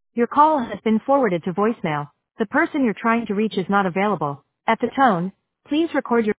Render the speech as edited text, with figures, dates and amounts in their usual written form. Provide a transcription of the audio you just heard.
Your call has been forwarded to voicemail. The person you're trying to reach is not available. At the tone, please record your